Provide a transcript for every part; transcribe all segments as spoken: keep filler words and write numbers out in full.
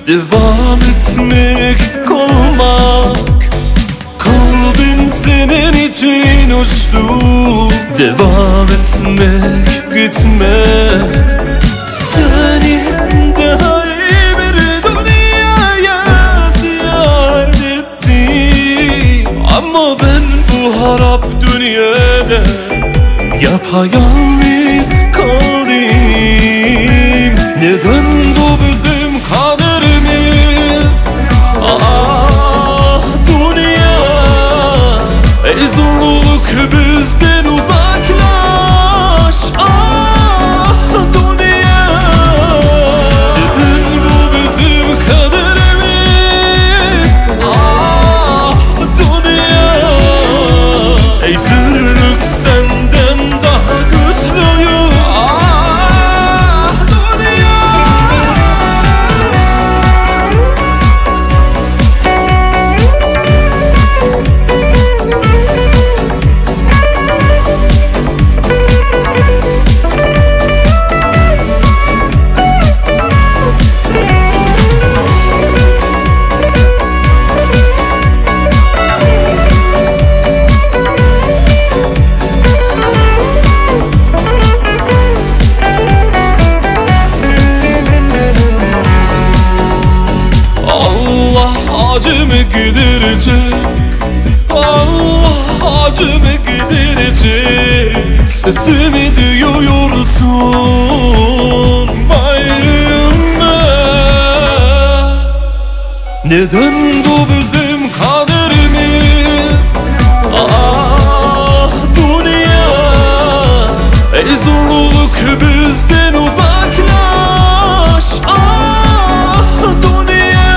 Devam etmek, kalmak, kalbim senin için uçtu. Devam etmek, gitmek, canim daha iyi bir dünyaya ziyaret ettim. Ama ben bu harap dünyada yapayalnız kaldım. Neden bu bizim kaderimiz? Ah dünya, ey zorluk bizden uzaklaş. Ah dünya, neden bu bizim kaderimiz? Ah dünya, ey zorluk senden daha güçlüyüm. Ah dünya. Acımı giderecek, Allah acımı giderecek. Sesimi duyuyorsun bayımda. Neden bu bizim kaderimiz? Ah dünya, ey zorluk bizden uzaklaş. Ah dünya,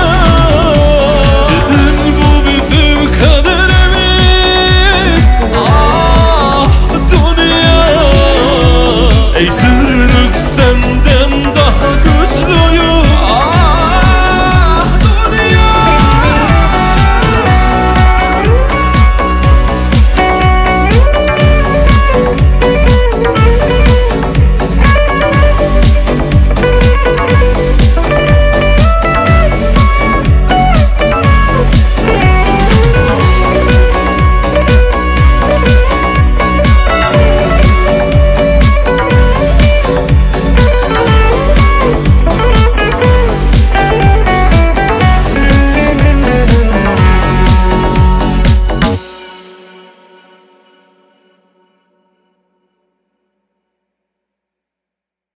ey